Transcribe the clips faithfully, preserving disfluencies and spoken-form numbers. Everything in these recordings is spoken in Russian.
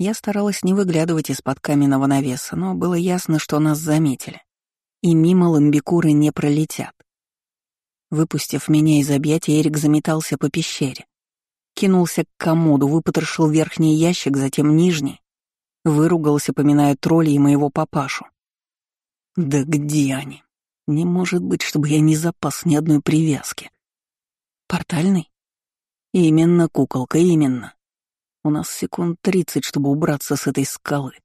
Я старалась не выглядывать из-под каменного навеса, но было ясно, что нас заметили. И мимо ламбикуры не пролетят. Выпустив меня из объятий, Эрик заметался по пещере. Кинулся к комоду, выпотрошил верхний ящик, затем нижний. Выругался, поминая троллей и моего папашу. Да где они? Не может быть, чтобы я не запас ни одной привязки. Портальный? Именно, куколка, именно. У нас секунд тридцать, чтобы убраться с этой скалы.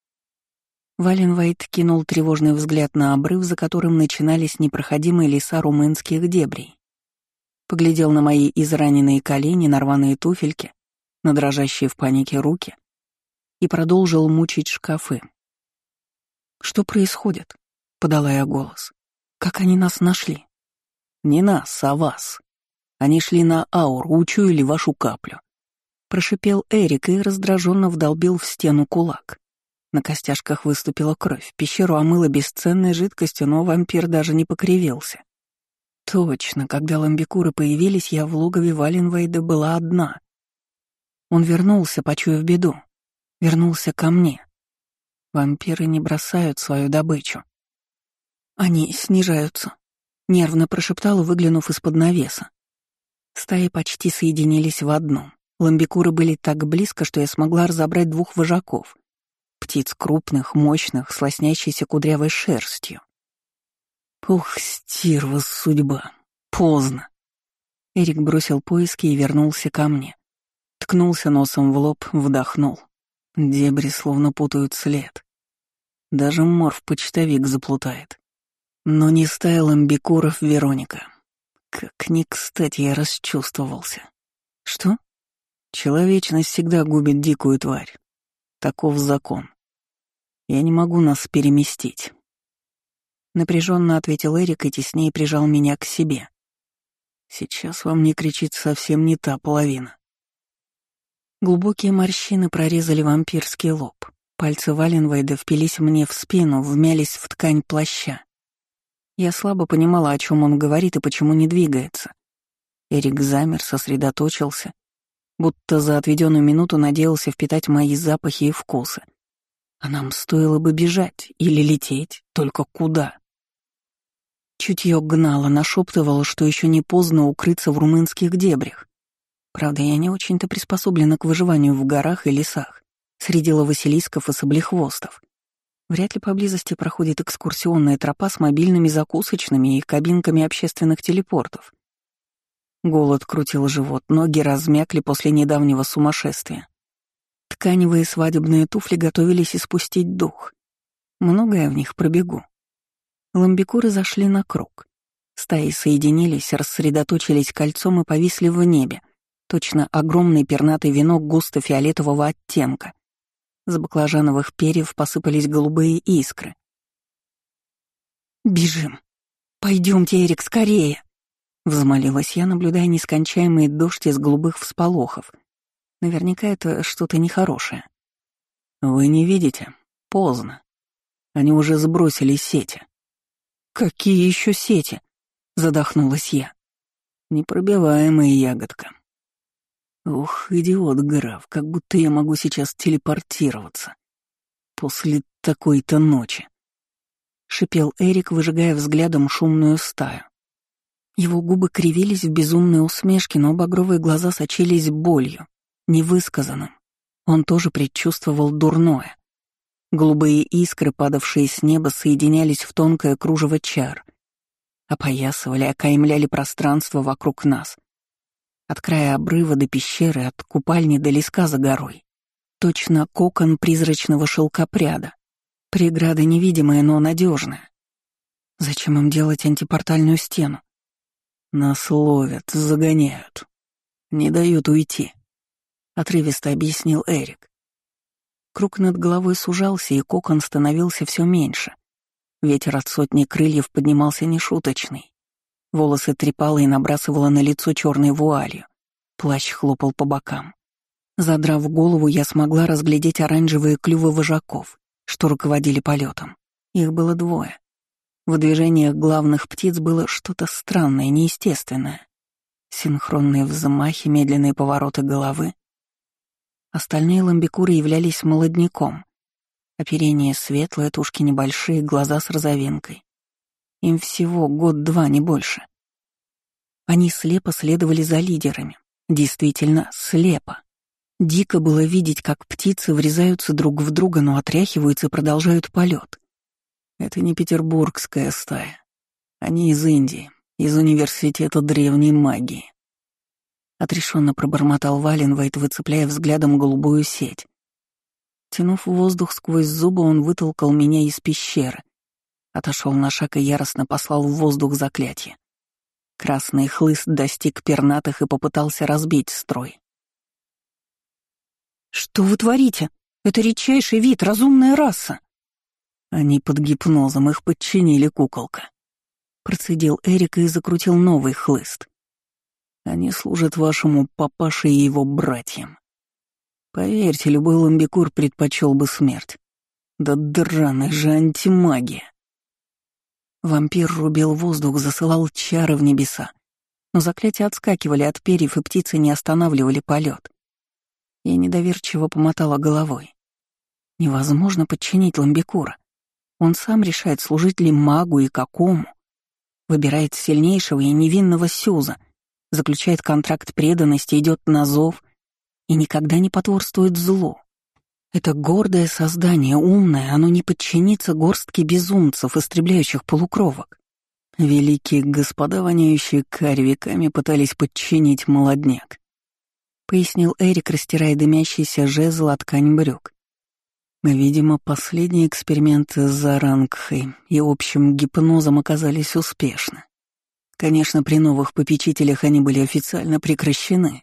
Валенвайт кинул тревожный взгляд на обрыв, за которым начинались непроходимые леса румынских дебрей. Поглядел на мои израненные колени, на рваные туфельки, на дрожащие в панике руки и продолжил мучить шкафы. «Что происходит?» — подала я голос. «Как они нас нашли?» «Не нас, а вас. Они шли на ауру, учуяли вашу каплю». Прошипел Эрик и раздраженно вдолбил в стену кулак. На костяшках выступила кровь, пещеру омыла бесценной жидкостью, но вампир даже не покривился. Точно, когда ламбикуры появились, я в логове Валенвейда была одна. Он вернулся, почуяв беду. Вернулся ко мне. Вампиры не бросают свою добычу. Они снижаются, нервно прошептала, выглянув из-под навеса. Стаи почти соединились в одну. Ламбикуры были так близко, что я смогла разобрать двух вожаков. Птиц крупных, мощных, с лоснящейся кудрявой шерстью. Ух, стерва судьба. Поздно. Эрик бросил поиски и вернулся ко мне. Ткнулся носом в лоб, вдохнул. Дебри словно путают след. Даже морф-почтовик заплутает. Но не стая ламбикуров Вероника. Как ни кстати я расчувствовался. Что? Человечность всегда губит дикую тварь. Таков закон. Я не могу нас переместить. Напряженно ответил Эрик и теснее прижал меня к себе. Сейчас во мне кричит совсем не та половина. Глубокие морщины прорезали вампирский лоб. Пальцы Валенвейда впились мне в спину, вмялись в ткань плаща. Я слабо понимала, о чем он говорит и почему не двигается. Эрик замер, сосредоточился, будто за отведенную минуту надеялся впитать мои запахи и вкусы. А нам стоило бы бежать или лететь, только куда? Чутье гнало, нашептывало, что еще не поздно укрыться в румынских дебрях. Правда, я не очень-то приспособлена к выживанию в горах и лесах, среди ловоселисков и саблехвостов. Вряд ли поблизости проходит экскурсионная тропа с мобильными закусочными и кабинками общественных телепортов. Голод крутил живот, ноги размякли после недавнего сумасшествия. Тканевые свадебные туфли готовились испустить дух. Многое в них пробегу. Ламбикуры зашли на круг. Стаи соединились, рассредоточились кольцом и повисли в небе. Точно огромный пернатый венок густо-фиолетового оттенка. С баклажановых перьев посыпались голубые искры. «Бежим! Пойдемте, Эрик, скорее!» Взмолилась я, наблюдая нескончаемый дождь из голубых всполохов. Наверняка это что-то нехорошее. «Вы не видите? Поздно. Они уже сбросили сети». «Какие еще сети?» — задохнулась я. «Непробиваемая ягодка». Ух, идиот граф, как будто я могу сейчас телепортироваться. После такой-то ночи. Шипел Эрик, выжигая взглядом шумную стаю. Его губы кривились в безумной усмешке, но багровые глаза сочились болью, невысказанным. Он тоже предчувствовал дурное. Голубые искры, падавшие с неба, соединялись в тонкое кружево чар. Опоясывали, окаймляли пространство вокруг нас. От края обрыва до пещеры, от купальни до леска за горой. Точно кокон призрачного шелкопряда. Преграда невидимая, но надежная. Зачем им делать антипортальную стену? Нас ловят, загоняют. Не дают уйти. Отрывисто объяснил Эрик. Круг над головой сужался, и кокон становился все меньше. Ветер от сотни крыльев поднимался нешуточный. Волосы трепало и набрасывало на лицо черной вуалью. Плащ хлопал по бокам. Задрав голову, я смогла разглядеть оранжевые клювы вожаков, что руководили полетом. Их было двое. В движениях главных птиц было что-то странное, неестественное. Синхронные взмахи, медленные повороты головы. Остальные ламбикуры являлись молодняком. Оперение светлое, тушки небольшие, глаза с розовинкой. Им всего год-два, не больше. Они слепо следовали за лидерами. Действительно, слепо. Дико было видеть, как птицы врезаются друг в друга, но отряхиваются и продолжают полет. Это не петербургская стая. Они из Индии, из университета древней магии. Отрешенно пробормотал Валенвейт, выцепляя взглядом голубую сеть. Тянув воздух сквозь зубы, он вытолкал меня из пещеры. Отошел на шаг и яростно послал в воздух заклятие. Красный хлыст достиг пернатых и попытался разбить строй. «Что вы творите? Это редчайший вид, разумная раса!» Они под гипнозом, их подчинили, куколка. Процедил Эрик и закрутил новый хлыст. Они служат вашему папаше и его братьям. Поверьте, любой ламбикур предпочел бы смерть. Да драная же антимагия. Вампир рубил воздух, засылал чары в небеса. Но заклятия отскакивали от перьев, и птицы не останавливали полет. Я недоверчиво помотала головой. Невозможно подчинить ламбикура. Он сам решает, служить ли магу и какому. Выбирает сильнейшего и невинного Сюза, заключает контракт преданности, идет на зов и никогда не потворствует злу. Это гордое создание, умное, оно не подчинится горстке безумцев, истребляющих полукровок. Великие господа, воняющие карь, веками пытались подчинить молодняк, пояснил Эрик, растирая дымящийся жезл от ткань брюк. Видимо, последние эксперименты с Зарангхой и общим гипнозом оказались успешны. Конечно, при новых попечителях они были официально прекращены.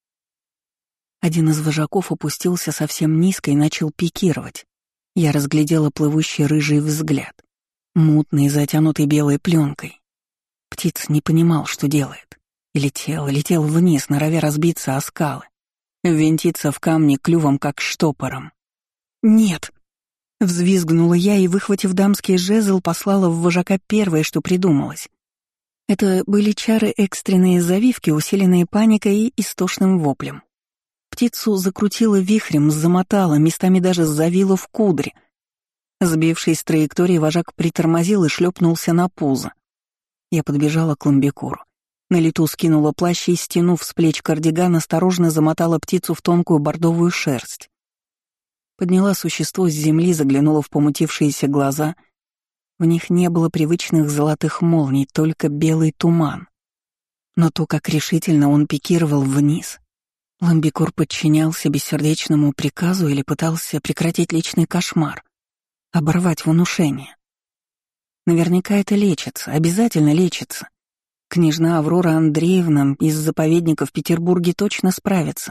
Один из вожаков опустился совсем низко и начал пикировать. Я разглядела плывущий рыжий взгляд, мутный, затянутый белой пленкой. Птиц не понимал, что делает. И летел, летел вниз, норовя разбиться о скалы, ввинтиться в камни клювом, как штопором. «Нет!» — взвизгнула я и, выхватив дамский жезл, послала в вожака первое, что придумалось. Это были чары экстренные завивки, усиленные паникой и истошным воплем. Птицу закрутило вихрем, замотало, местами даже завило в кудри. Сбившись с траектории, вожак притормозил и шлепнулся на пузо. Я подбежала к ламбикуру. На лету скинула плащ и, стянув с плеч кардиган, осторожно замотала птицу в тонкую бордовую шерсть. Подняла существо с земли, заглянула в помутившиеся глаза. В них не было привычных золотых молний, только белый туман. Но то, как решительно он пикировал вниз. Ламбикур подчинялся бессердечному приказу или пытался прекратить личный кошмар, оборвать внушение. Наверняка это лечится, обязательно лечится. Княжна Аврора Андреевна из заповедника в Петербурге точно справится.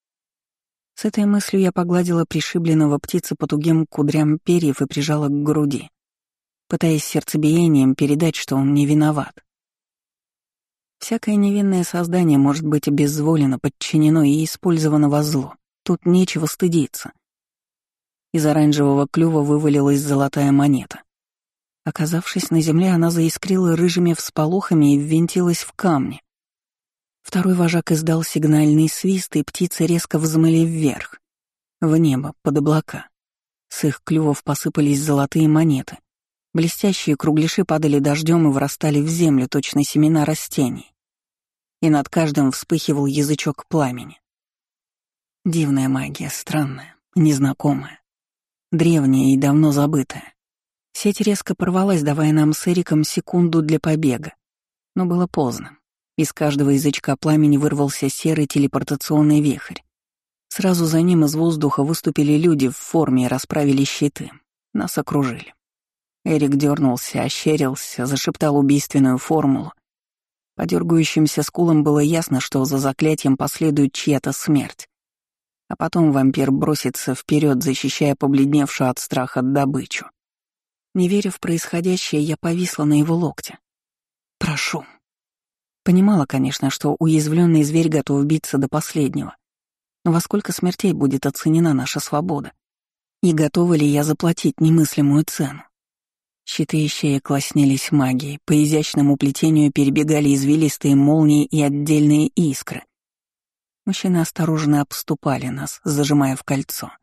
С этой мыслью я погладила пришибленного птицы по тугим кудрям перьев и прижала к груди, пытаясь сердцебиением передать, что он не виноват. Всякое невинное создание может быть обезволено, подчинено и использовано во зло. Тут нечего стыдиться. Из оранжевого клюва вывалилась золотая монета. Оказавшись на земле, она заискрила рыжими всполохами и ввинтилась в камни. Второй вожак издал сигнальный свист, и птицы резко взмыли вверх, в небо, под облака. С их клювов посыпались золотые монеты. Блестящие кругляши падали дождем и врастали в землю, точно семена растений. И над каждым вспыхивал язычок пламени. Дивная магия, странная, незнакомая, древняя и давно забытая. Сеть резко порвалась, давая нам с Эриком секунду для побега. Но было поздно. Из каждого язычка пламени вырвался серый телепортационный вихрь. Сразу за ним из воздуха выступили люди в форме и расправили щиты. Нас окружили. Эрик дернулся, ощерился, зашептал убийственную формулу. По дергающимся скулам было ясно, что за заклятием последует чья-то смерть. А потом вампир бросится вперед, защищая побледневшую от страха добычу. Не веря в происходящее, я повисла на его локте. «Прошу». Понимала, конечно, что уязвленный зверь готов биться до последнего. Но во сколько смертей будет оценена наша свобода? И готова ли я заплатить немыслимую цену? Щиты ищеек лоснились магией, по изящному плетению перебегали извилистые молнии и отдельные искры. Мужчины осторожно обступали нас, зажимая в кольцо.